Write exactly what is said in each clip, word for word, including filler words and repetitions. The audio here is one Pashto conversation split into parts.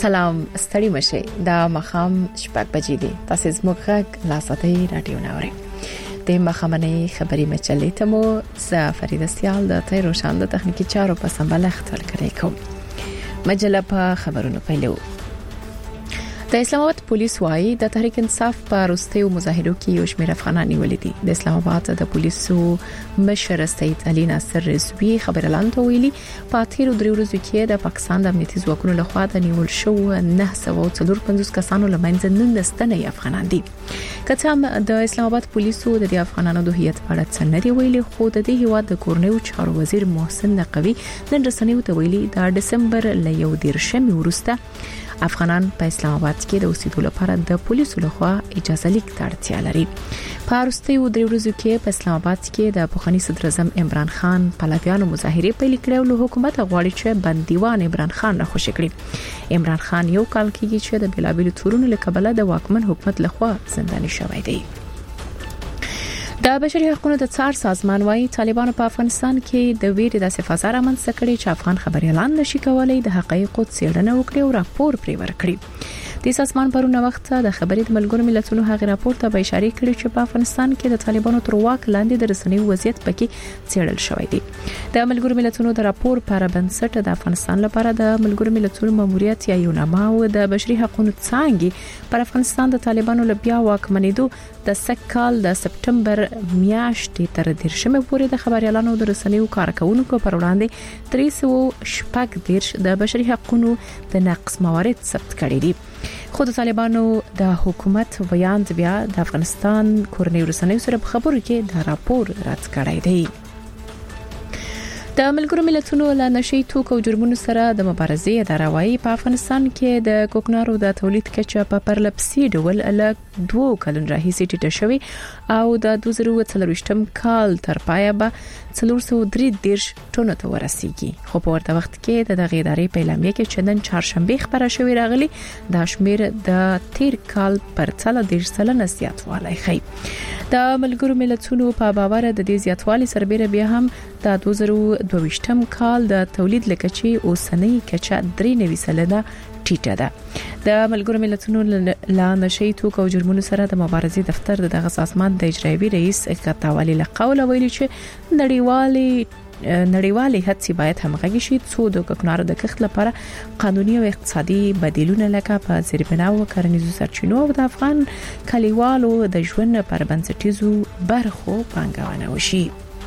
سلام ستړي مشه دا مخام شپږ بجې دي تاسو زموږ غږ لا ساتي رادیو ناوړي د مخامنې خبري مچلې ته مو سفریده سیال د تیر روشان د تخنیکی چارو په سمبالښت ورکړی کوم مجله په خبرونو پیلو د اسلام آباد پولیس وايي د تحریک انصاف په وروستیو مظاهرو کې یو شمېر افغانان نیولې دي د اسلام آباد د پولیسو مشر سید علي ناصر رضوی خبرلاند ویلي په تیرو درې ورځو کې د پاکستان د امنیتي ځواکونو لخوا د نیول شو نه سوه څلور پنځوس کسانو لمنځه نن ستنې افغانان دي کته د اسلام آباد پولیسو د افغانانو د هیئت په اړه څه نه دی ویلي خو د دې هیواد د کورنیو چارو وزیر محسن نقوي نن رسنیو ته ویلي د دسمبر ل یو دیرشمې وروسته افغانان په اسلام آباد کې د اوسېدو لپاره د پولیسو لخوا اجازه لیک ته اړتیا لري په وروستیو درې ورځو کې په اسلام آباد کې د پخوانی صدر اعظم عمران خان پلویانو مظاهره پیل کړې او له حکومت غواړي چې بندیوان عمران خان راخوشي کړي عمران خان یو کال کېږي چې د بلابل تورونو له کبله د واکمن حکومت لخوا زنداني شوی دی د بشري حقوقو د څار سازمان وايي طالبانو په افغانستان کې د ویرې د فضا رامنځته کړي چې افغان خبريالان نشي کولای د حقایقو څېړنه وکړي او راپور پرې ورکړي د سازمان پرونه وخت د خبري د ملګرو ملتونو هغه راپور ته به اشاره کړې چې په افغانستان کې د طالبانو تر واک لاندې د رسنیو وضعیت پکې څېړل شوی دی د ملګرو ملتونو د راپور پر بنسټ د افغانستان لپاره د ملګرو ملتونو ماموریت یا یوناما او د بشري حقوقو څانګې پر افغانستان د طالبانو لبیا واکمنېدو د سکهال د سپټمبر میاشتې تر دیرشمه پورې د خبريالانو د رسنیو کارکونکو پر وړاندې درې سوه شپږ دیرش د بشري حقوقو د نقض موارد ثبت کړي دي خو د طالبانو د حکومت ویاند بیا د افغانستان کورنیو رسنیو سره په خبرو کې د راپور رد کړی دی د ملګرو ملتونو له نشي توکو جرمونو سره د مبارزې اداره وايي په افغانستان کې د کوکنارو د تولید کچه په پرلپسې ډول له دوه کلن راهیسې ټیټه شوې او د دوه زره څلرویشتم کال تر پایه به څلور سوه درې دیرش ټنو ته ورسیږي خو په ورته وخت کې د دغه ادارې په اعلامیه کې چې نن چهارشنبه خبره شوې راغلي د شمیر د تیر کال پر څلور دیرش سلنه زیاتوالی ښیي د ملګرو ملتونو په باور د دې زیاتوالي سربېره بیا هم د دوه زره دوهویشتم کال د تولید لکچې اوسنۍ کچه درې نوي سلنه ټیټه ده د ملګرو ملتونو لا نشي توکو جرمونو سره د مبارزې دفتر د دغه سازمان د اجرایوي رئیس اکتاوالي لقول ویلي چې نړیوالي نړیوالي هڅې باید همغږي شي څو د کوکنارو د کښت لپاره قانوني او اقتصادي بدیلونه لکه په زیربنا او کرنیزو سرچینو او د افغان کلیوالو د ژوند پر بنسټیزو برخو پانګونه وشي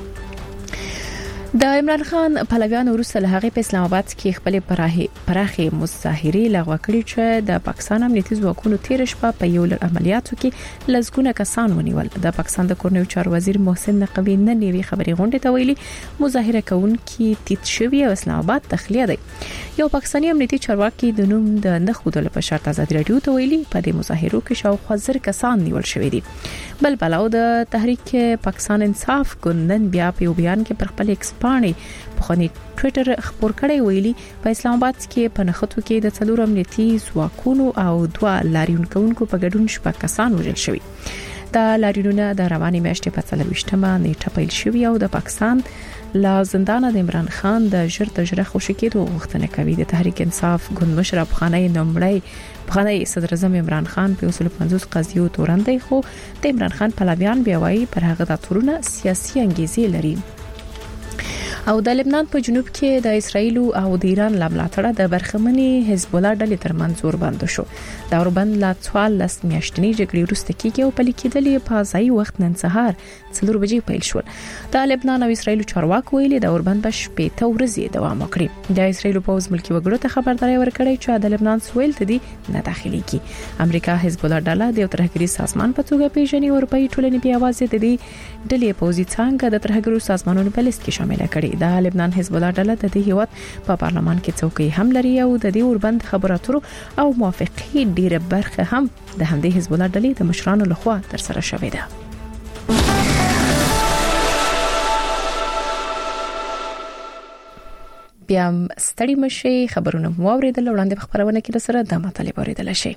د عمران خان پلویان وروسته له هغه په اسلام آباد کې خپل پراخي مظاهره لغوه کړې چې د پاکستان امنیتي ځواکونو تیر شپه په یو لړ عملیاتو کې لزګونه کسان ونیول د پاکستان د کورنیو چارو وزیر محسن نقوي نن یوې خبري غونډه ته ویلي مظاهره کوونکي تیت شوی او اسلام آباد تخلیه دی یو پاکستاني امنیتي چارواکي د نوم د نخودلو په شرط آزاد رادیو ته ویلي په دې مظاهرو کې شاوخوا زر کسان نیول شوی دي بل بلاو د تحریک پاکستان انصاف ګوندن بیا په بیان کې پر خپل پاڼې په خوني ټوئیټر خبر کړی ویلي په اسلام آباد کې په نخښتو کې د څلور امنیتي ځواکونو او دوه لاریون کوونکو په ګډون شپږ کسان وژل شوي دا لاریونونه د رواني میاشتې په څلورویشتمه نیټه پیل شوي او د پاکستان لا زندان د عمران خان د ژر تجربه خوشی کېدو غوښتنه کوي د تحریک انصاف ګوند مشر افغاني نومړی افغاني صدر اعظم عمران خان په اصول پنځوس قضیو تورندې خو د عمران خان پلویان بیا وايي پر هغه د تورونه سیاسي انګیزې لري او د لبنان په جنوب کې د اسرایل او د ایران لملاتړه د برخمنې حزب الله ډلې ترمنځ زور بند شو دا وربند لا څوال لس میاشتنی جګړې وروسته کېږي او په لیکېدلې په ځای وخت نن سهار څلور بجې پیل شول د لبنان او اسرایل چارواکو ویلي دا وربند به شپږ ورځې دوام وکړي د اسرایل په اوس ملکی وګړو ته خبرداري ورکړې چې د لبنان سویل ته دي نه داخلي کی امریکا حزب الله ډله د ترهګری سازمان په توګه پیژني او اروپאי ټولنې په आवाज د دې ډلې پوزي څنګه د ترهګرو سازمانونو په لیست کې شامل کړي د لبنان حزب الله ډله د دې هیواد په پارلمان کې څوکۍ هم لري او د دې وربند خبراتو او موافقې ډیره برخه هم د همدې حزب الله ډلې د مشرانو لخوا تر سره شوې ده بیا ستړي مشي خبرونه مو اوریدل وړاندې خبرونه کې سره د مطالبه اوریدل شي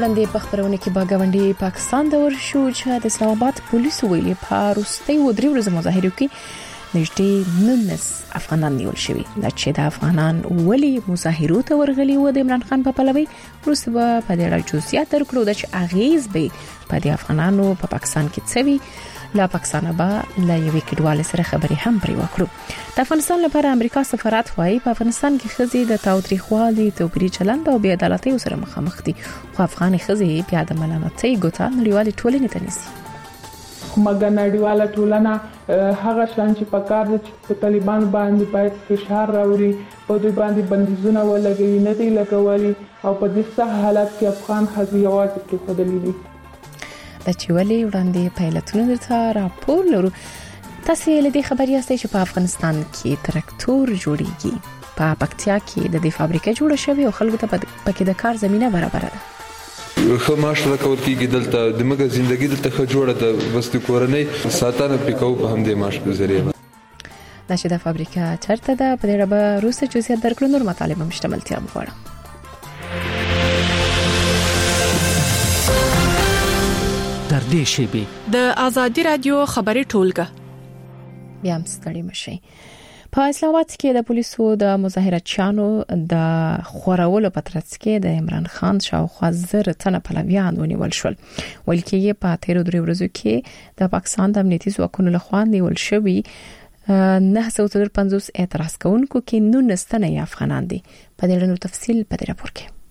وړاندې په خبرونه کې به غونډي پاکستان د ورشو چې د اسلام آباد پولیسو ویلي په روستي و درې ورځې مظاهرو کې نږدې نولس افغانان نیول شوي دا چې د افغانان ولی مظاهرو ته ورغلي و د عمران خان په پلوي روسي په دې اړه جزئیات درکړو د چې اغیز به په د افغانانو په پاکستان کې څوي لا پاکستان به لا یوې کډوال سره خبرې هم پرې وکړو د افغانستان لپاره امریکا سفارت وايي په افغانستان کې خزي د تاوتریخوالي توپیري چلند او بې عدالتۍ سره مخامخ دي خو افغان خزي بیا د ملامتۍ ګوتا نړیوالې ټولنې ته نيسي مګر نړیواله ټولنه هغه شان چې په کار دي چې طالبان باندې باید فشار راوړي او دوی باندې بندیزونه ولګوي نه دی لګولي او په دې حالت کې افغان خزي یوازې کې خدلې دي د چوالي وړاندې پایلټونو ته راپور لرو تاسو له دې خبرې یاستئ چې په افغانستان کې تراکتور جوړیږي په پکتیا کې د دې فابریکه جوړه شوې او خلکو ته پکې د کار زمينه برابر ده خو معاش راکول کېږي دلته د مګه ژوندۍ دلته خو جوړه ده بس د کورنۍ ساتنه پکاو په هم د معاش په ذریعہ دا چې د فابریکه چرته ده په دې اړه به روسي جزئیات درکړو نور مطالب مشتملتیا وغواړم در دې شیبه د ازادي رادیو خبري ټولګه بیا هم ستړي مشي په اسلام آباد کې د پولیسو د مظاهراتچیانو د خورولو په ترڅ کې د عمران خان شاوخوا زر تنه پلویان ونیول شول ولکه یې په تیر درې ورځو کې د پاکستان د امنیتي ځواکونو لخوا نیول شوی نه څو پنځوس اعتراض کوونکو کې نولس تنه افغانان دي په دې اړه تفصیل په دې راپور کې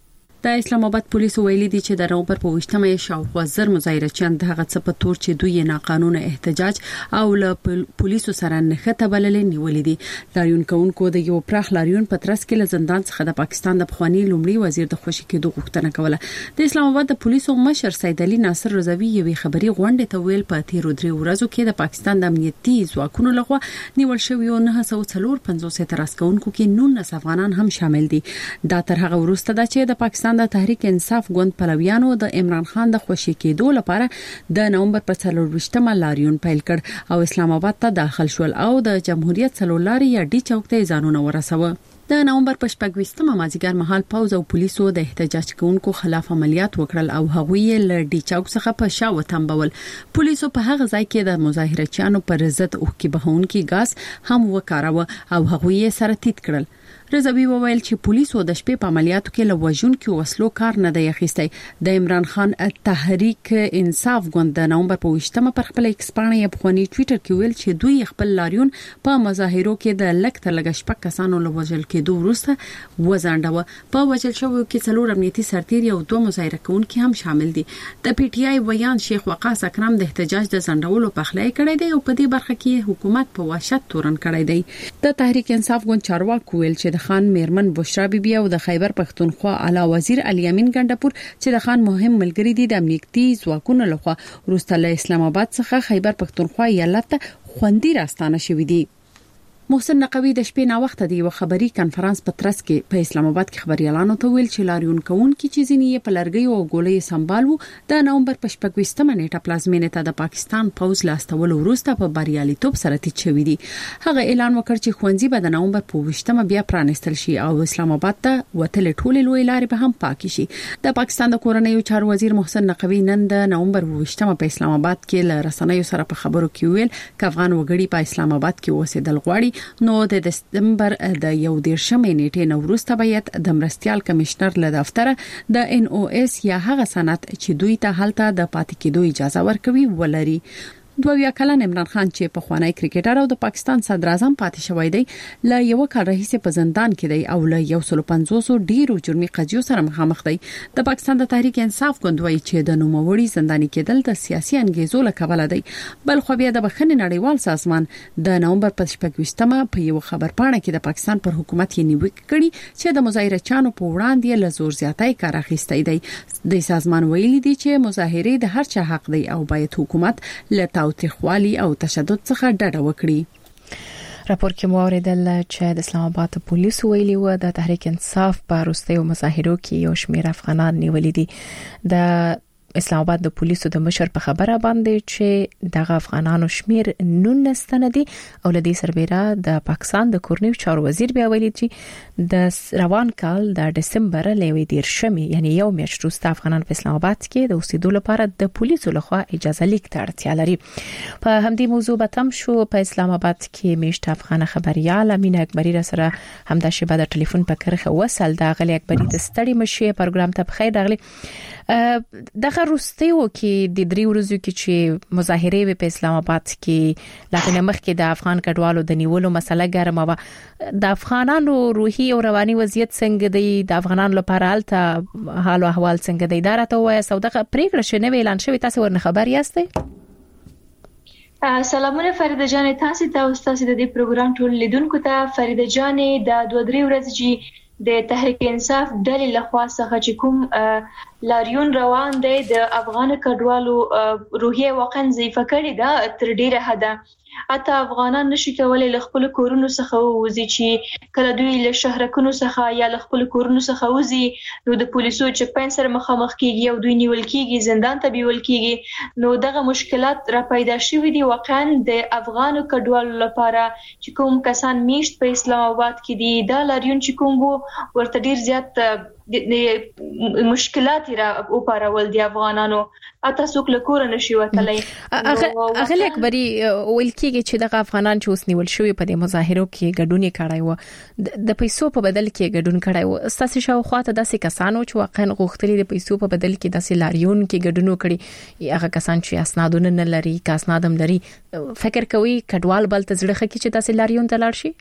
د اسلام آباد پولیسو ویلي دي چې د نومبر په وشتمه شاوخوا زر مظاهرچیان د هغه څه په تور چې دوی ناقانونه احتجاج او له پولیسو سره نښته بللې نیولې دي لاریون کوونکو د یو پراخ لاریون په ترڅ کې له زندان څخه د پاکستان د بخوانی لومړي وزیر د خوشي کېدو غوښتنه کوله د اسلام آباد د پولیسو مشر سید علي ناصر رضوی یوې خبري غونډه ته ویل په تیر درې ورځو کې د پاکستان د امنیتي ځواکونو لخوا نیول شوی او نه څو پنځوس اعتراض کوونکو کې نولس افغانان هم شامل دي دا تر هغه وروسته ده چې د پاکستان د تحریک انصاف ګوند پلویانو د عمران خان د خوشي کېدو لپاره د نومبر په څلورویشتمه لاریون پیل کړ او اسلام آباد ته داخل شول او د جمهوریت څلورلاري یا ډي چوک ته ځانونه ورسوه د نومبر په شپږویشتمه مازیګر مهال پوز او پولیسو د احتجاج کوونکو خلاف عملیات وکړل او هغوی له ډي چوک څخه په شاو تنبول پولیسو په هغه ځای کې د مظاهرچیانو پر ضد اوکي بهونکي ګاز هم وکاروه او هغوی سره تیت کړل رضوی وویل چې پولیسو د شپې په عملیاتو کې لوژون کې وسلو کار نه دی اخیستی د عمران خان تحریک انصاف ګوند د نومبر په وشتمه پر خپل ایکس باندې په خونی ټوئیټر کې ویل چې دوی خپل لاریون په مظاهرو کې د لک تر لګ شپږ کسانو لوژل کېدو وروسته وزانډوه په وجل شوو کې څلور امنیتي سرتیري او دوه مظاهره کوونکي هم شامل دي د پی ټی آی ویان شیخ وقاص اکرم د احتجاج د زندولو په خلای کړی دی او په دې برخه کې حکومت په واشت تورن کړی دی د تحریک انصاف ګوند چارواکو ویل چې خان میرمن بشرا بیبي او د خیبر پختونخوا اعلی وزیر علي امین ګندپور چې د خان مهم ملګری دي د امنیتي ځواکونو لخوا وروسته له اسلام آباد څخه خیبر پختونخوا ایالت خوندي راستانه شوې دي محسن نقوی د شپې نا وخت دی یو خبري کانفرنس په ترڅ کې په اسلام آباد کې خبريالانو ته ویل چې لاریون کوونکي چې ځینې په لرګي او ګولې سمبالو د نومبر په شپږویشتمه نیټه پلازمینې ته د پاکستان پوز لاستول وروسته په بریالیتوب سره تیت شوې دي هغه اعلان وکړ چې خوندزي به د نومبر په وشتمه بیا پرانستل شي او اسلام آباد ته وتل ټول لوی لارې به هم پاکي شي د پاکستان د کورنیو چارو وزیر محسن نقوی نن د نومبر په وشتمه په اسلام آباد کې له رسنیو سره په خبرو کې ویل ک افغان وګړي په اسلام آباد کې اوسېدل غواړي نو د دسمبر د یو دیرشمې نیټې نو وروسته باید د مرستيال کمشنر له دفتر د ان او اس یا هغه سند چې دوی ته هلته د پاتې کېدو اجازه ورکوي ولري دوه کلن عمران خان چې په خوانی کرکټر او د پاکستان صدر اعظم پاتې شوی دی ل یو کال راهیسه په زندان کې دی او ل یو سل پنځوس ډیرو جرمي قضیو سره مخامخ دی د پاکستان د تحریک انصاف ګوند وایي چې د نوموړي زنداني کېدل د سیاسي انګیزو له کبله دی بل خو بیا د بخښنې نړیوال سازمان د نومبر په شپږویشتمه په یو خبر پاڼه کې د پاکستان پر حکومت یې نیوکه کړې چې د مظاهرچیانو په وړاندې له زور زیاتۍ کار اخیستی دی د سازمان ویلي دی چې مظاهره د هر چا حق دی او باید حکومت له تاوتریخوالي او تشدد څخه ډډه وکړي راپور کې موریدل چې د اسلام آباد پولیسو ویلي و د تحریک انصاف په وروستیو مظاهرو کې یو شمېر افغانان نیولې دي د اسلام آباد د پولیسو د مشر په خبره باندې چې دغه افغانانو شمیر نولس تنه دي او لدی سربېره د پاکستان د کورنیو چارو وزیر بیا ویلي چې د روان کال د دسمبر لوي دیر شمي یعنی یو میاشت وروسته افغانان په اسلام آباد کې د اوسېدو لپاره د پولیسو لخوا اجازه لیک ته اړتیا لري. په همدې موضوع به تم شو. په اسلام آباد کې میشت افغان خبريال امینه اکبری را سره همدا شبه د ټلیفون په کرخه وصل. د غلي اکبری د ستړي مشي پروګرام ته بخیر راغلی. دغه روستیو کې د درې ورځو کې چې مظاهره وی په اسلام آباد کې لکه مخکې د افغان کډوالو د نیولو مسله ګرمه و. د افغانانو روحي او رواني وضعیت څنګه دی؟ د افغانانو لپاره حالت حال او احوال څنګه دی؟ دا راته وایي. سوداغه پریکړه شنه اعلان شوی، تاسو ورنه خبر یاستئ؟ سلامونه فریده جان، تاسو ته او تاسو د دې پروګرام ټول لیدونکو ته. فریده جان، د دوه درې ورځې چې د تحریک انصاف ډلې لخوا څخه چې کوم لاریون روان دی د افغان کډوالو روحیه واقعا ضعیفه کړې ده تر ډیره حده. اته افغانان نشي کولای له خپل کورونو څخه ووزي چې کله دوی له شهرکونو څخه یا له خپل کورونو څخه وزي نو د پولیسو چک پاین سره مخامخ کیږي او دوی نیول کیږي، زندان ته بیول کیږي. نو دغه مشکلات را پیدا شوې دي واقعا د افغان کډوالو لپاره چې کوم کسان میشت په اسلام آباد کې دي. دا لاریون چې کوم وو ورته ډیر زیات د مشکلات را او پارول دي افغانانو. اته څوک له کور نشي وتلای. اغلی اکبری ویل کېږي چې دغه افغانان چې اوس نیول شوی په دې مظاهرو کې ګډون کړای و، د پیسو په بدل کې ګډون کړای و. ستاسو شاوخوا ته داسې کسانو چې واقعا غوښتلي د پیسو په بدل کې داسې لاریون کې ګډون کړي، هغه کسان چې اسنادونه نه لري، کا اسنادم لري، فکر کوي کډوال بل ته زړه خکې چې داسې لاریون ته لاړ شي؟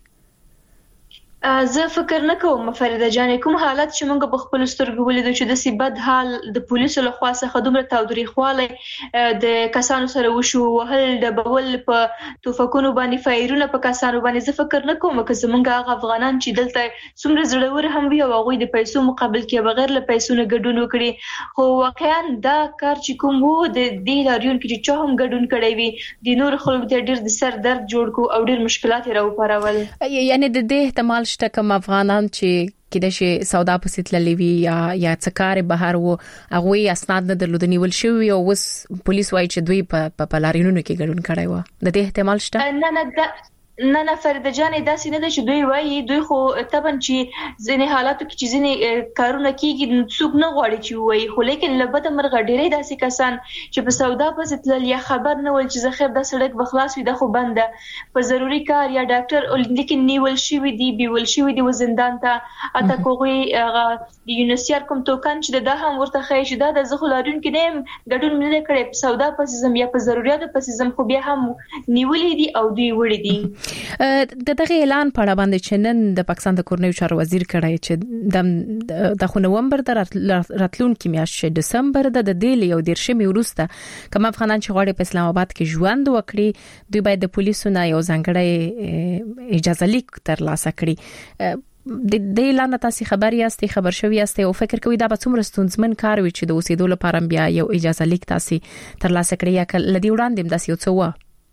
زه فکر نه کوم فریده جان، کوم حالت چې موږ په خپل سترګو ولیدو چې د سیبد حال د پولیسو له خوا څخه دومره تاوتریخواله د کسانو سره وشو، وهل د بول په توفکونو باندې فایرونه په کسانو باندې، زه فکر نه کوم چې زمونږ هغه افغانان چې دلته څومره زړور هم وي او هغه د پیسو مقابل کې بغیر له پیسو نه ګډون وکړي. خو واقعا دا کار چې کوم وو د دې لاریون کې چې هم ګډون کړی وي د نور خلکو ته ډیر د سر درد جوړ کو او ډیر مشکلات راوپارول. یعنی د دې احتمال شته کوم افغانان چې کله شي سودا پسې تللی وي یا یا څکار بهر وو هغه اسناد نه درلودنی ول شوی او وس پولیس وایي چې دوی په په لارینونو کې ګډون کړی و. د دې احتمال شته؟ نه نه نه نه فرده جان، داسې نه ده چې دوی وایي. دوی خو طبعا چې ځینې حالاتو کې چې ځینې کارونه کیږي څوک نه غواړي چې وایي، خو لیکن لبد مرغه ډېرې داسې کسان چې په سودا پسې تلل یا خبر نه ول چې زخیر د سړک بخلاص وي د خو بنده په ضروری کار یا ډاکټر لیکن نیول شوی دی بیول شوی دی و زندان ته. اته کوغي د یونیسيار کوم توکان چې دا هم ورته خای چې دا د زخلارون کې نیم ګډون نه کړي په سودا پسې زم یا په ضرورت پسې زم خو بیا هم نیولې دي او دوی وړي دي. د دغه اعلان په اړه باندې چې نن د پاکستان د کورنیو چارو وزیر کړی چې د نومبر د راتلونکي میاشتې دسمبر د دې یو دیرشمې وروسته کوم افغانان چې غواړي په اسلام آباد کې ژوند وکړي دوی باید د پولیسو نه یو ځانګړی اجازه لیک ترلاسه کړي. د دې اعلان تاسو خبر یاستئ، خبر شوی یاستئ او فکر کوي دا به څومره ستونزمن کار وي چې د اوسېدو لپاره بیا یو اجازه لیک تاسو ترلاسه کړئ یا لدی وړاندې داسې یو څه و؟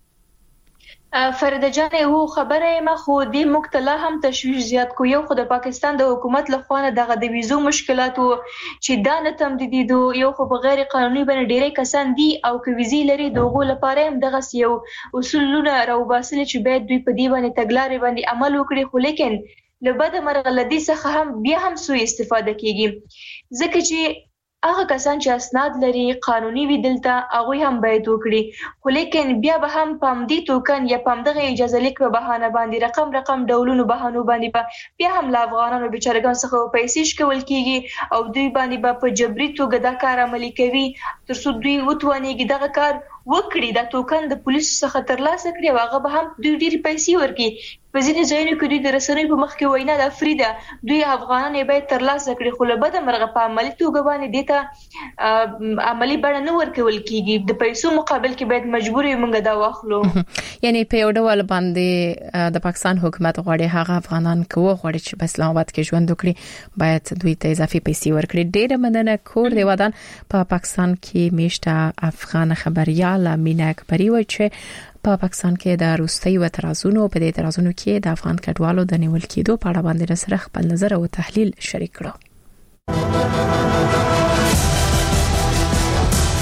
فرده جان، هو خبره ما خو دې مکتلا هم تشویش زیات کو. یو خو د پاکستان د حکومت لخوا نه دغه د ویزو مشکلات چې دا نه تمدید دي، یو خو بغیر قانوني باندې ډېرې کسان دي او که ویزي لري دغه لپاره هم دغه یو اصولونه راوباسل چې باید دوی په دې باندې تګلارې باندې عمل وکړي. خو لیکن لبد مرغلدي څخه هم بیا هم سوء استفاده کیږي ځکه چې هغه کسان چې اسناد لري قانوني وي دلته هغه هم باید وکړي. خو لیکن بیا به هم پام دي توکن یا پام دغه اجازه لیک په بهانه باندې رقم رقم ډولونو بهانو باندې بیا هم لا افغانانو بیچارهګان څخه پیسې شکول کیږي او دوی باندې په جبري توګه دا کار عملي کوي تر څو دوی وتوانيږي دغه کار وکړي. دا توکن د پولیسو څخه ترلاسه کړي او هغه به هم دوی ډېری پیسې ورکړي. په ځینې ځایونو کې دوی د رسنیو په مخ کې وینا د فریدا دوی افغانان یې باید ترلاسه کړي، خو له بده مرغه په عملي توګه باندې دیته عملي بڼه نه ورکول کیږي. د پیسو مقابل کې باید مجبور یو موږ دا واخلو. یعنی په یو ډول باندې د پاکستان حکومت غواړي هغه افغانان کوو غواړي چې په اسلام آباد کې ژوند وکړي باید دوی ته اضافي پیسې ورکړي. ډېر مننه. کور دی ودان په پاکستان کې میشته افغان خبريال امینه اکبری و چې په پاکستان کې د روستي و اعتراضونو په دې اعتراضونو کې د افغان کډوالو د نیول کېدو په اړه باندې سره خپل نظر او تحلیل شریک کړو.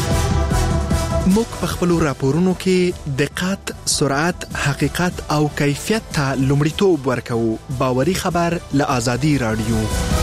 موږ په خپل راپورونو کې دقت، سرعت، حقیقت او کیفیت ته لومړیتوب ورکوو. باوري خبر له آزادي رادیو.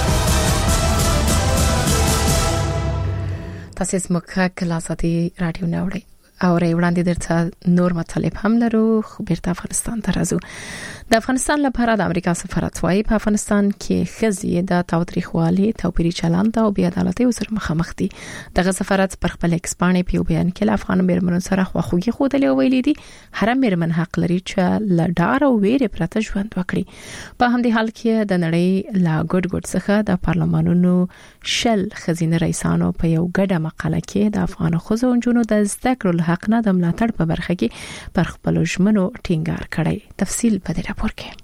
تاسو زموږ کلاساتي رادیو نوړی او ری وړاندې درته نور مطالب هم لرو. خو بیرته افغانستان ته راځو. د افغانستان لپاره د امریکا سفارت وايي په افغانستان کې خزي د تاوتریخوالي، توپیري چلند او بې عدالتۍ سره مخامخ دي. دغه سفارت پر خپل ایکسپانې په بیان کې افغان میرمنو سره خواخوږي خوده ویلي دي. هر میرمن حق لري چې له ډار او ویرې پرته ژوند وکړي. په همدې حال کې د نړۍ لا ګډ ګډ څخه د پارلمانونو شل خزینه رئیسانو په یو ګډه مقاله کې د افغان ښځو او نجونو د زده کړو حق نه د ملاتړ په برخه کې پر خپل ژمنو ټینګار کړی. تفصیل په دې راپور کې.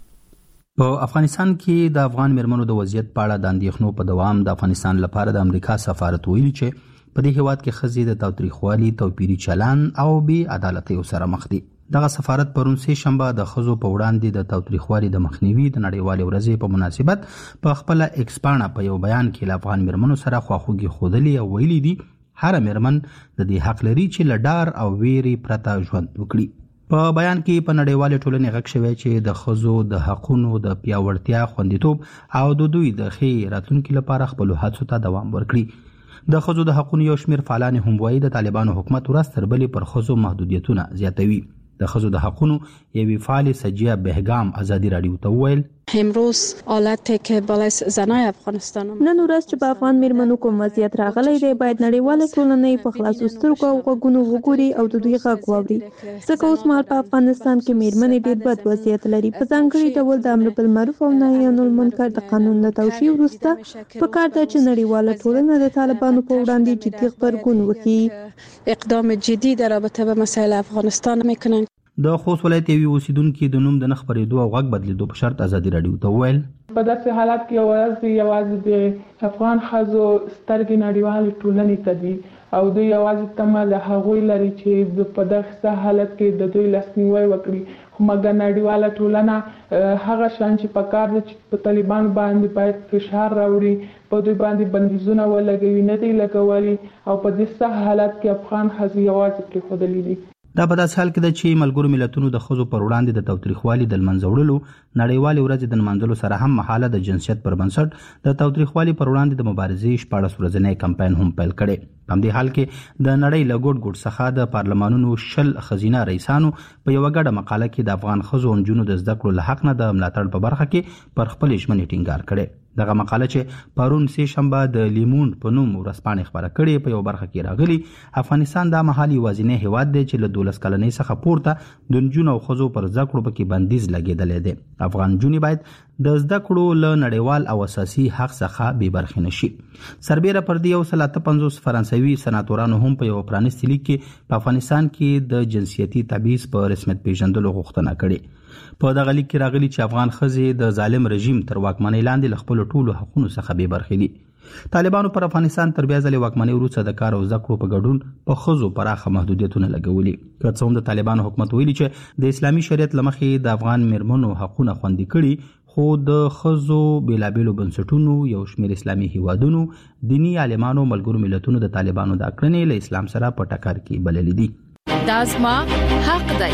په افغانستان کې د افغان میرمنو د وضعیت په اړه د اندېښنو په دوام د افغانستان لپاره د امریکا سفارت ویلي چې په دې هیواد کې ښځې د تاوتریخوالي، توپیري چلند او بې عدالتۍ سره مخ دي. دغه سفارت پرون سه شنبه د ښځو په وړاندې د تاوتریخوالي د مخنیوي د نړیوالې ورځې په مناسبت په خپل ایکسپانه په یو بیان کې له افغان میرمنو سره خواخوږي ښودلې او ویلي دي هر میرمن د دې حق لري چې له ډار او ویرې پرته ژوند وکړي. په بیان کې په نړیوالې ټولنې غږ شوی چې د ښځو د حقونو د پیاوړتیا، خوندیتوب او د دوی د ښې راتلونکي لپاره خپل هڅو ته دوام ورکړي. د ښځو د حقونو یو شمېر فعالان هم وایي د طالبانو حکومت ورځ تر بلې پر ښځو محدودیتونه زیاتوي. د ښځو د حقونو یوې فعال سجیه بهګام آزادي رادیو ته وویل امروز حالتی که بالای زنای افغانستان نن ورځ چې په افغان میرمنو کوم وضعیت راغلی دی باید نړیواله ټولنه په خلاصو سترګو او غوږونو وګوري او د دوی غږ واوري. ځکه اوس مهال په افغانستان کې میرمنې ډېر بد وضعیت لري. په ځانګړي ډول د امر بالمعروف او نهي عن المنکر د قانون د توشیح وروسته په کار ده چې نړیواله ټولنه د طالبانو په وړاندې جدي غبرګون وکړي. اقدام جدي در رابطه با مسائل افغانستان میکنن. د خوست ولایت یوې اوسیدونکو د نوم د نه خپرېدو او غږ بدلیدو په شرط آزادي رادیو ته وویل په داسې حالت کې یوازې یوازې د افغان ښځو سترګې نړیوالې ټولنې ته دي او دوی یوازې تمه له هغوی لري چې په دغه حالت کې د دوی لاسنیوی وکړي. خو مګر نړیواله ټولنه هغه شان چې په کار ده چې په طالبان باندې باید فشار راوړي، په دوی باندې بندیزونه ولګوي نه دي لګولي او په دې سخت حالت کې افغان ښځې یوازې پرېښودلي دي. دا په داسې حال کې ده چې ملګرو ملتونو د ښځو پر وړاندې د تاوتریخوالي د لمنځه وړلو نړیوالې ورځې د نمانځلو سره هم مهاله د جنسیت پر بنسټ د تاوتریخوالي پر وړاندې د مبارزې شپاړس ورځنی کمپاین هم پیل کړی. په همدې حال کې د نړۍ له ګوټ ګوټ څخه د پارلمانونو شل ښځینه رئیسانو په یوه ګډه مقاله کې د افغان ښځو او نجونو د زده کړو له حق نه د ملاتړ په برخه کې پر خپلې ژمنې ټینګار کړی. دغه مقاله چې پرون سه شنبه د لیموند په نوم ورځپاڼې خپره کړې په یو برخه کې راغلي افغانستان دا مهال یوازینی هیواد دی چې له دولس کلنۍ څخه پورته د نجونو او ښځو پر زده کړو پکې بندیز لګېدلی دی. افغان نجونې باید د زده کړو له نړیوال او اساسي حق څخه بې برخې نشي. سربیره پر دې یو سل اته پنځوس فرانسوي سناتورانو هم په یو پرانیستي لیک کې په افغانستان کې د جنسیتي تبعیض په رسمیت پیژندلو غوښتنه کړې. په دغه لیک کې راغلي چې افغان ښځې د ظالم رژیم تر واکمنۍ لاندې له خپلو ټولو حقونو څخه بې برخې دي. طالبانو پر افغانستان تر بیا ځلې واکمنۍ وروسته د کار او زده کړو په ګډون په ښځو پراخه محدودیتونه لګولي. که څه هم د طالبانو حکومت ویلي چې د اسلامي شریعت له مخې د افغان میرمنو حقونه خوندي کړي، خو د ښځو بېلابېلو بنسټونو، یو شمېر اسلامي هیوادونو، دیني عالمانو، ملګرو ملتونو د طالبانو دا کړنې له اسلام سره په ټکر کې بللې دي. دا زما حق دی.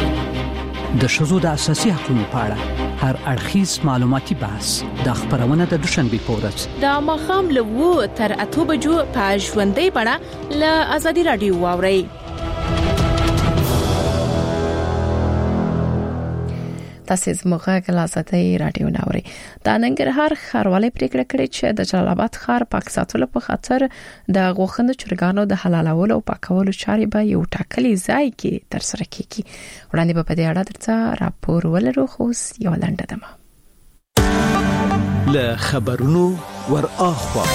د ښځو د اساسي حقوقو په اړه هر اړخیز معلوماتي بحث د خبرونه د دوشنبه په ورځ د ماښام له وو تر اته بجو په ژوندۍ بڼه له آزادي رادیو واورئ. تاسو زموږه کلاساتي رادیو ناوړي. د ننګرهار ښاروالۍ پریکړه کړې چې د جلال آباد ښار پاک ساتلو په خاطر د غوښند چرګانو د حلالولو او پاکولو چارې به یو ټاکلي ځای کې ترسره کیږي. وړاندې په دې اړه درته راپور ولرو، خو یو لنډه دمه له خبرونو ور اخوا.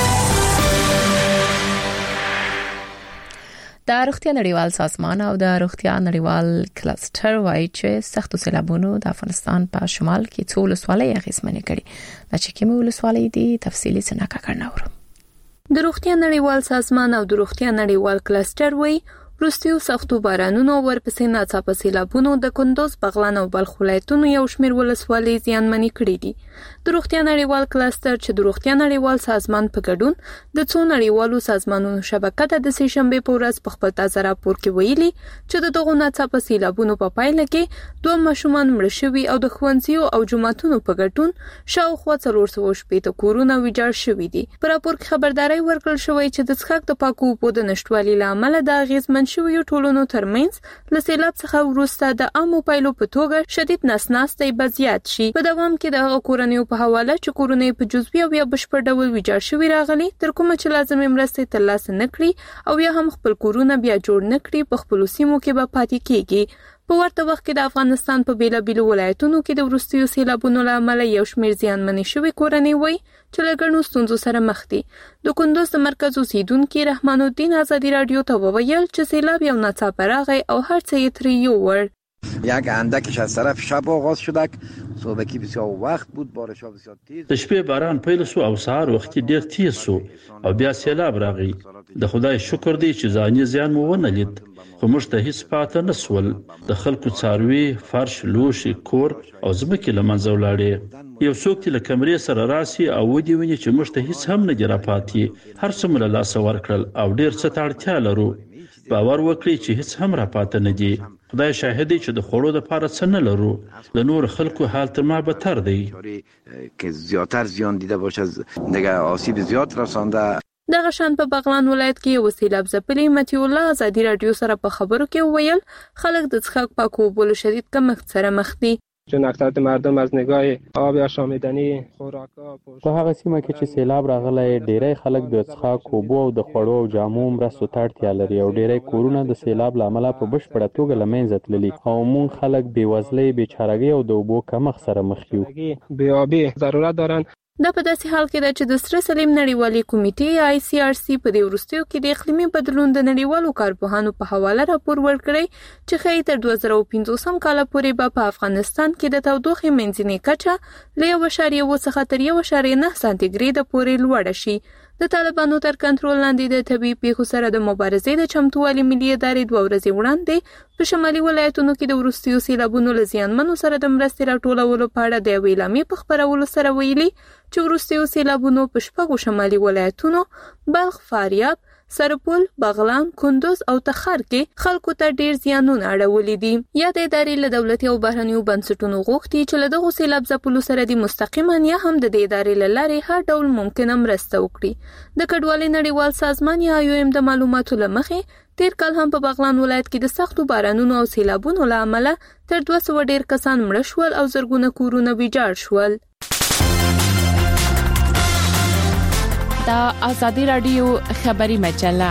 د روغتیا نړیوال سازمان او د روغتیا نړیوال کلستر وايي چې سختو سیلابونو د افغانستان په شمال کې څو ولسوالۍ اغیزمنې کړي. دا چې کومه ولسوالۍ دي تفصیلي څنګه کړناورو. د روغتیا نړیوال سازمان او د روغتیا نړیوال کلستر وايي وروستیو سختو بارانونو ورپسې ناڅاپه سیلابونو د کندوز، بغلان او بلخ ولایتونو یو شمېر ولسوالۍ زیانمنې کړې دي. د روغتیا نړیوال کلستر چې د روغتیا نړیوال سازمان په ګډون د څو نړیوالو سازمانونو شبکه د سې شنبې په ورځ په خپل تازه راپور کې ویلي چې د دغو ناڅاپه سیلابونو په پایله کې دوه ماشومان مړه شوي او د ښوونځیو او جوماتونو په ګډون شاوخوا څلور سوه شپېته کورونه ویجاړ شوي دي. په راپور کې خبرداري ورکړل شوې چې د څښاک د پاکو اوبو د نشټوالي له امله د اغېزمن شویو ټولنو ترمنځ له سیلاب څخه وروسته د عامو پایلو په توګه شدید نسناستۍ به زیات شي. په دوام کې د هغو کورنیو په حواله چې کورونه په جزوي او یا بشپړ ډول ویجاړ شوي راغلي تر کومه چې لازمې مرستې ترلاسه نه کړي او یا هم خپل کورونه بیا جوړ نه کړي په خپلو سیمو کې به پاتې کېږي. په ورته وخت کې د افغانستان په بیلابیلو ولایتونو کې د وروستیو سیلابونو له امله یو شمېر زیانمنې شوي کورنۍ وایي چې له ګڼو ستونزو سره مخ دي. د کندوز د مرکز اوسیدونکي رحمان الدین آزادي رادیو ته وویل چې سیلاب یو ناڅاپه راغی او هر څه یې ترې یووړ. یک اندکش از طرف شب آغاز شدک صبحکی بسیار وقت بود بارش‌ها بسیار تیز. د شپې باران پیل شو او سهار وختي ډیر تیز شو او بیا سیلاب راغی. د خدای شکر دی چې ځاني زیان مو ونه لید خو موږ ته هیڅ پاته نه سول. د خلکو څاروي، فرش، لوښي، کور او ځمکې له منځه ولاړې. یو څوک چې له کمرې سره راسي او ودې ونی چې موږ ته هیڅ هم نه دي راپاتې. هر څه مو له لاسه ورکړل او ډیر څه ته اړتیا لرو. باور وکړئ چې هیڅ هم راپاته نه دي. خدای شاهد دی چې د خوړو لپاره څه نه لرو. د نور خلکو حال تر ما بدتر دی. که زیاتر زیان دیده باشه دیگه آسیب زیاد رسانده. دغه شان په بغلان ولایت کې یو سیلاب ځپلي متي الله آزادي رادیو سره په خبرو کې ویل خلک د څښاک پاکو اوبو له شدید کمښت سره مخ دي. چون اکثریت مردم از نگاه آب آشامیدنی خوراکا په هغه سیمه کې چې سیلاب راغلی ډیری خلک د څښاک اوبو او د خوړو او جامو مرستو ته اړتیا لري او ډیری کورونه د سیلاب له امله په بشپړه توګه له منځه تللي او موږ خلک بېوزلۍ، بېچارهګۍ او د اوبو کمښت سره مخ یو. بېآبي ضرورت دارن. دا په داسې حال کې ده چې د سره سلیم نړیوالي کمیټې آی سی آر سی په دې وروستیو کې د اقلیمي بدلون د نړیوالو کارپوهانو په حواله راپور ورکړی چې ښایي تر دوه زره پنځوسم کال پورې به په افغانستان کې د تودوخې منځنۍ کچه له یو اعشاریه اووه څخه تر یو اعشاریه نه سانتي پورې لوړه شي. د طالبانو تر کنټرول لاندې د طبي پیښو سره د مبارزې د چمتووالي ملي ادارې دوه ورځې وړاندې په شمالي ولایتونو کې د وروستیو سیلابونو له زیانمنو سره د مرستې راټولولو په اړه د یوې اعلامیې په خپرولو سره ویلي چې وروستیو سیلابونو په شپږو شمالي ولایتونو بلخ، فاریاب، سرپل، بغلان، کندوز او تخار کې خلکو ته ډیر زیانونه اړولي دي. یا د ادارې له دولتي او بهرنیو بنسټونو غوښتي چې له دغو سیلاب ځپلو سره د مستقیما یا هم د دې ادارې له لارې هر ډول ممکنه مرسته وکړي. د کډوالۍ نړیوال سازمان یا یو ایم د معلوماتو له مخې تیر کال هم په بغلان ولایت کې د سختو بارانونو او سیلابونو له امله تر دوه سوه ډیر کسان مړه شول او زرګونه کورونه ویجاړ شول. دا آزادی رادیو خبری مجله.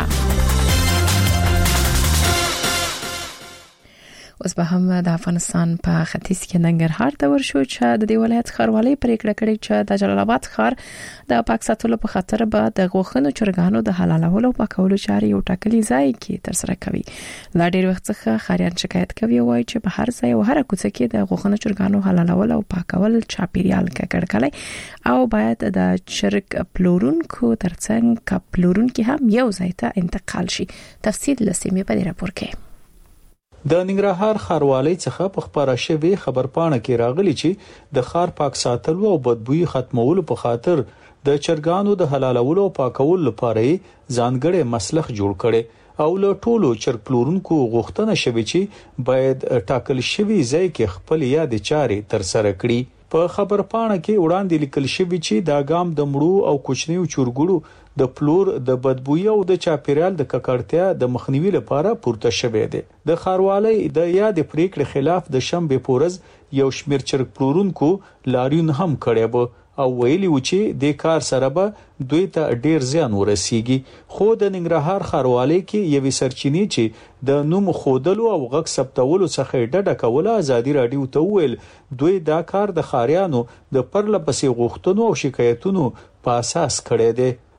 اوس به هم د افغانستان په ختیځ کې ننګرهار ته ورشو چې د دې ولایت ښاروالۍ پریکړه کړې چې د جلال آباد ښار د پاک ساتلو په خاطر به د غوښنو چرګانو د حلالولو او پاکولو چارې یو ټاکلي ځای کې ترسره کوي. لا ډېر وخت څخه ښاریان شکایت کوي وایي چې په هر ځای او هر کوڅه کې د غوښنو چرګانو حلالول او پاکول چاپیریال ککړکلی او باید د چرګ پلورونکو ترڅنګ کپلورونکو هم یو ځای ته انتقال شي. تفصیل لسیمه په راپور کې د ننګرهار ښاروالۍ څخه په خبره شوی خبرپاڼه کې راغلی چې د ښار پاک ساتلو او بدبوئی ختمولو په خاطر د چرګانو د حلالولو او پاکولو لپاره ځانګړي مسلخ جوړ کړي او له ټولو چرګ پلورونکو غوښتنه شوی چې باید ټاکل شوی ځای کې خپل یاد چارې تر سره کړي. په خبرپاڼه کې وړاندې لیکل شوی چې دا ګام د مړو او کوچنیو چورګړو د پلور د بدبوئی او د چاپیریال د ککړتیا د مخنیوي لپاره پورته شوی دی. د ښاروالۍ د یاد پریکړې خلاف د شنبه پورز یو شمیر چرګ پلورونکو لاریون هم کړی و او ویلي و چې د کار سره به دوی ته ډیر زیان ورسیږي. خو د ننګرهار ښاروالۍ کې یوې سرچینې چې د نوم خودلو او غږ ثبتولو څخه ډډه کوله آزادي رادیو ته ویل دوی دا کار د ښاریانو د پرله پسې غوښتنو او شکایتونو په اساس کړی دی.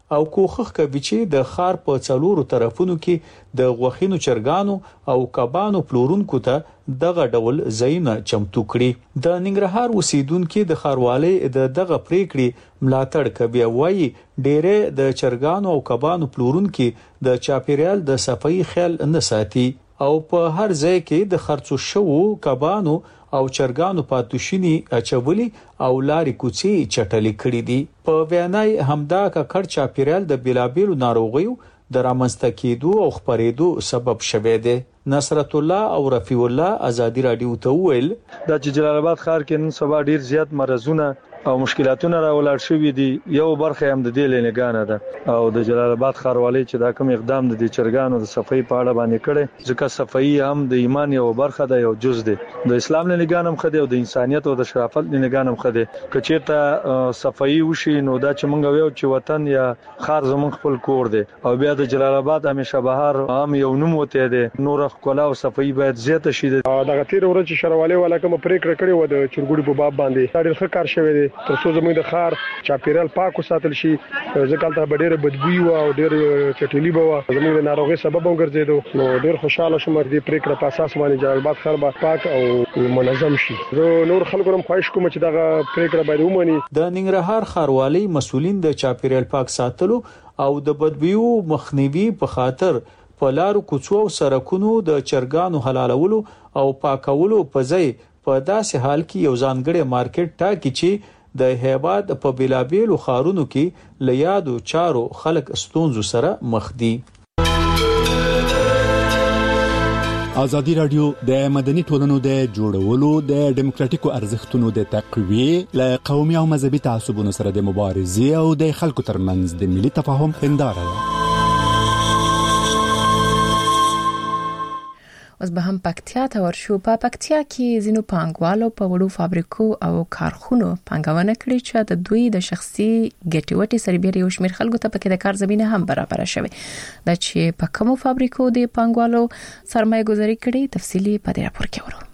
او کوخخ کوي چې د خار په څلورو طرفونو کې د غوخینو چرګانو او کبانو پلورونکو ته دغه ډول زینه چمتو کړي. د ننګرهار اوسیدونکو د خاروالۍ د دغه پریکړې ملاتړ کوي او وايي ډېرې د چرګانو او کبانو پلورونکو د چاپیریال د صفائی خیال نه ساتي او په هر ځای کې د خرڅو شوو کبانو او چرګانو پاتوشینی اچولي او لاري کوڅې چټلې کړې دي. په بیانای همدا ککړ چاپیریال د بلابیلو ناروغیو د رامنځته کېدو او خپرېدو سبب شوه دی. نصرت الله او رفیع الله ازادي رادیو ته ویل د جلال آباد ښار کې نن سبا ډیر زیات مرزونه او مشکلاتونه راولاړ شوې دي. یو برخه هم د دې لنګانه ده او د جلال آباد ښاروالۍ چې دا کوم اقدام د چرګانو د صفائی په اړه باندې کړي ځکه صفائی هم د ایمان یو برخه ده، یو جز ده. د اسلام لنګان هم خدای او د انسانيت او د شرافت لنګان هم خدای. کچېته صفائی وشي نو دا چې مونږ ویو چې وطن یا خار زمونږ خپل کور دی او بیا د جلال آباد همیشه بهر هم یو نوم وته دی. نور خپل او صفائی باید زیاته شي. دا غتیر ورځ چې ښاروالۍ ولا کوم پریکړه کړې و د چرګوړي په باب باندې ډېر ښه کار شوی دی تر څو زموږ د خار چاپیرال پاک وساتل شي. ځکه ته ډېر بدبوي او ډېر چټلی به زموږ د ناروغي سبب وګرځیدو. نو ډېر خوشاله شوم د پریکړه په اساس باندې جلال آباد خار به پاک او منظم شي. نور خلکو هم خواهش کوم چې دا پریکړه باید ومني. د ننګرهار خاروالۍ مسولین د چاپیرال پاک ساتلو او د بدبویو مخنیوي په خاطر په لارو کوڅو او سړکونو د چرګانو حلالولو او پاکولو په ځای په داسې حال کې یو ځانګړی مارکیټ ټاکي چې د هیواد په بلابیلو خارونو کې لیادو چارو خلک ستونزو سره مخ دي. ازادي رادیو د مدني ټولنو د جوړولو د ډیموکراټیکو ارزښتونو د تقویه ل قومي او مذهبي تعصبونو سره د مبارزې او د خلکو ترمنځ د ملي تفاهم هنداره ده. اوس به هم پکتیا ته ورشو. په پکتیا کې ځینو پانګوالو په وړو فابریکو او کارخونو پانګونه کړې چې د دوی د شخصي ګټوټي سربېره یو شمېر خلکو ته پکې د کار زمينه هم برابر شوه. دا چې په کومو فابریکو د پانګوالو سرمایه گذاري کړې تفصیلی په دې راپور کې ورو.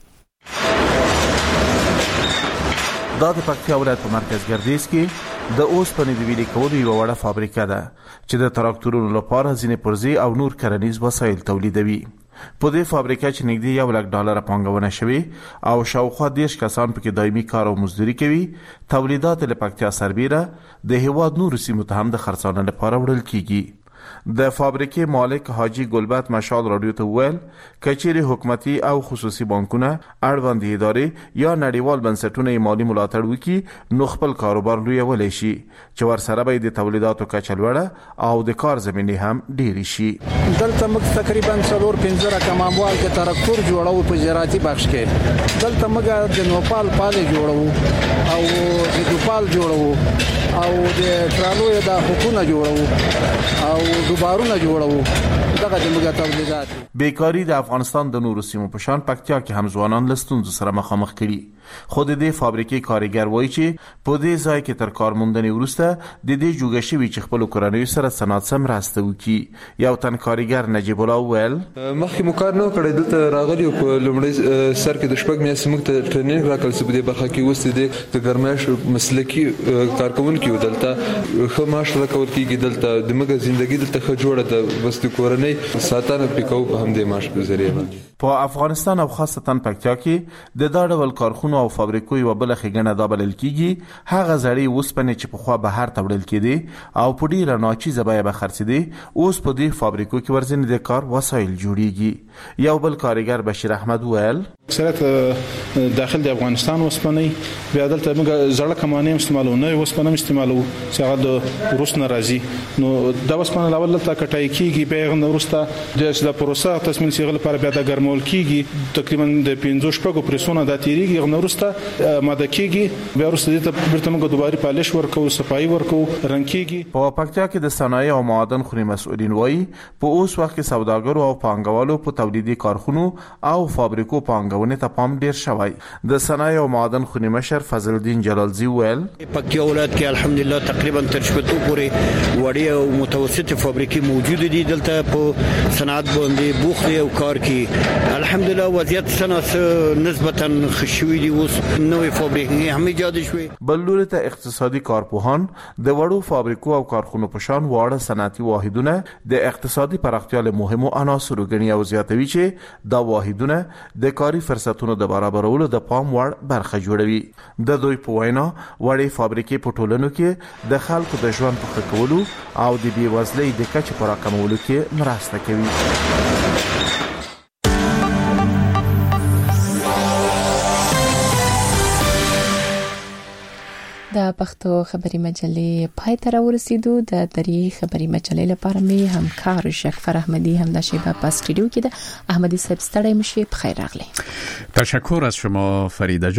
دا د پکتیا ولایت په مرکز ګردیز کې د اوسپنې د ویلې کولو یو وړه فابریکه ده چې د تراکتورونو لپاره ځینې پرزې او نور کرنیز وسایل تولیدوي. په دې فابریکه چې نږدې یو لک ډالر پانګونه شوی او شاوخوا دیش کسان پکې دایمي کار او مزدوري کوي. تولیدات له پکتیا سربېره د هیواد نور سیمو ته هم د خرڅلاو لپاره وړل کیږي. د فابریکې مالک حاجی ګلبت مشال رادیو ته ویل کچېری حکومتي او خصوصي بانکونه اړوند ادارې یا نړیوال بنسټونه مالی ملاتړ وکړي نو خپل کاروبار لویولی شي چې ورسره به د تولیداتو کچه لوړه او د کار زمینې هم ډېرې شي. دلته موږ تقریبا څلور پنځه رقم اموال کې تراکتور جوړو په زراعتي بخش کې. دلته موږ د نوپال پالې جوړو او د دوپال جوړو او د ترالو د حکومت جوړو او دوبارونه جوړو. دغه د موږ تولیدات. بیکاری د افغانستان د نورو سیمو په شان پکتیا کې هم ځوانان له ستونزو سره مخامخ کړي. خود دې فابریکې کارګر وایي چې په دې ځای کې تر کارموندنې وروسته د دې جوګه شوي چې خپل کورنۍ سره صنعت سم راسته وکړي. یو تن کارګر نجیب الله ویل مخکې مو کار نه کړی دلته راغلی په لومړی سر کې د شپږ میاشتې موږ ته ټریننګ راکړل چې په دې برخه کې اوس د ګرمایش مسلکي کارکوونکي یو دلته ښه معاش راکول کېږي. دلته د موږ ژوندۍ دلته ښه جوړه ده بس د کورنۍ ساتنه پکې کوو په همدې معاش په ذریعه. په افغانستان او خاصتا پکتیا کې د دا ډول کارخونو او فابریکو یو بل خګنه دا بلل کیږي. هغه زړې اوسپنې چې په خوا بهر تبدیل کړي او په ډیره ناچیزه بیه به خرڅېدي اوس په دې فابریکو کې ورځنی د کار وسایل جوړیږي. یو بل کارګر بشیر احمد ویل اکثریت داخل د افغانستان اوسپنې بیا دلته موږ زړه کمانې استعمالو نه اوسپنې استعمالو چې هغه د روس نه راځي نو دا اوسپنه لاول ته کټای کیږي به نو ورسته د پروسه تصمیم سیغل لپاره بیا د ګرمول کیږي تقریبا د پنځه شپږو پرسونه د تیریږي نو ورسته ماده کیږي بیا ورسته د برته موږ دوباره پالش ورکو صفائی ورکو رنګ کیږي. په پکتیا کې د صنایع او معادن خوري مسؤلین وایي په اوس وخت کې سوداګرو او پانګوالو په تولیدي کارخونو او فابریکو پانګونې ته پام ډیر شوی. د صنایع او معادن خوري مشر فضل الدین جلالزی ویل پکتیا ولایت کې الحمدلله تقریبا تر شپږ پورې وړي او متوسطه فابریکې موجود دي. دلته په صنعت باندې بوخت او کار کې الحمدلله وضعیت سناس نسبتا خشوي دي اوس نوې فابریکې هم ایجاد شوې. بلور ته اقتصادي کارپوهان د وړو فابریکو او کارخونو په شان واړه صنعتي واحدونه د اقتصادي پراختیا له مهمو عناصرو ګڼي او زیاتوي چې دا واحدونه د کاري فرصتونو د برابرولو د پام وړ برخه جوړوي. د دوی په وینا وړې فابریکې په ټولنو کې د خلکو د ژوند په ښه کولو او د بېوزلۍ د کچې په راکمولو کې مرسته کوي. د پښتو خبري مجلې پای ته راورسېدو. د دری خبري مجلې لپاره مې همکار شکفر احمدی هم د شیبه په استودیو کې د احمدی صاحب ستړی مشه. بخیر راغلی. تشکر از شما فریده.